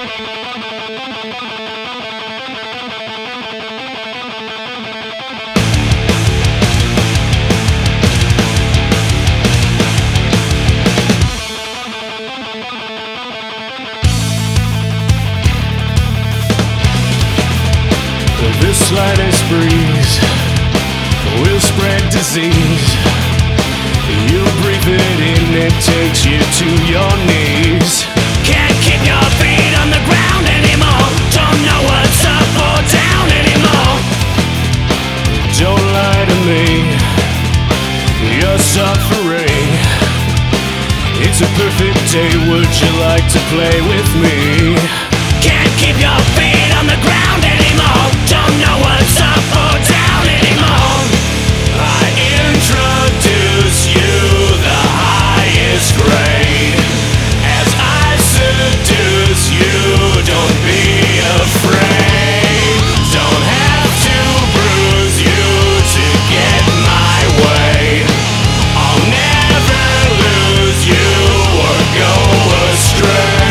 The slightest breeze will spread disease. You breathe it in, it takes you to your knees. Can't keep your feet on the ground anymore. Don't know what's up or down anymore. Don't lie to me, you're suffering. It's a perfect day, would you like to play with me? Can't keep your feet on the ground anymore. Don't know what's up or down anymore. I introduce you the highest grade. As I seduce you, don't be afraid. Don't have to bruise you to get my way. I'll never lose you or go astray.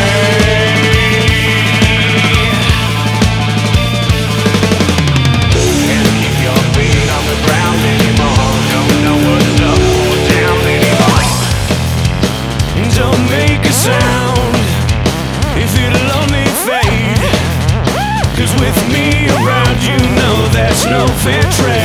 Don't make a sound if it'll only fade. 'Cause with me around, you know that's no fair trade.